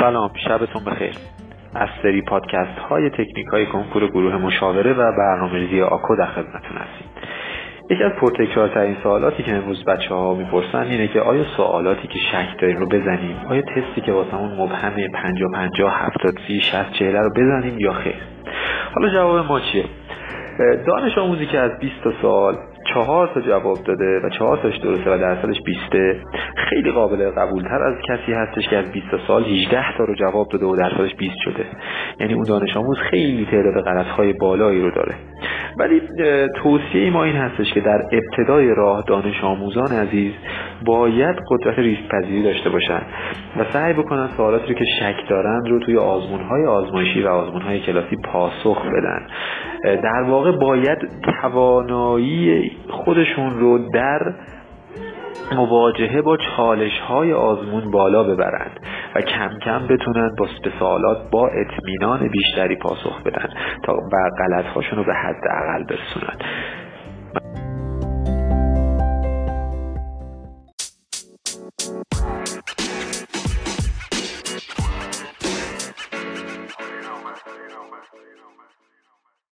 سلام، شبتون بخیر. از سری پادکست های تکنیک های کنکور گروه مشاوره و برنامه‌ریزی آکو در خدمتتون هستیم. یکی از پرتکرارترین سوالاتی که امروز بچه‌ها میپرسن اینه که آیا سوالاتی که شک داریم رو بزنیم؟ آیا تستی که واسمون مبهمه 50-50 70-30 60-40 رو بزنیم یا خیر؟ حالا جواب ما چیه؟ دانش آموزی که از 20 تا سوال 4 تا جواب داده و 4 تاش درسته و درصدش 20 خیلی قابل قبولتر از کسی هستش که از 20 تا سوال 18 تا رو جواب داده و درصدش 20 شده. یعنی اون دانش آموز خیلی تعداد غلط‌های بالایی رو داره. ولی توصیه ما این هستش که در ابتدای راه دانش آموزان عزیز باید قدرت ریسک پذیری داشته باشن و سعی بکنن سوالاتی رو که شک دارن رو توی آزمون‌های آزمایشی و آزمون‌های کلاسی پاسخ بدن. در واقع باید توانایی خودشون رو در مواجهه با چالش‌های آزمون بالا ببرند و کم کم بتونن با سوالات با اطمینان بیشتری پاسخ بدن تا غلط‌هاشون رو به حداقل برسونن.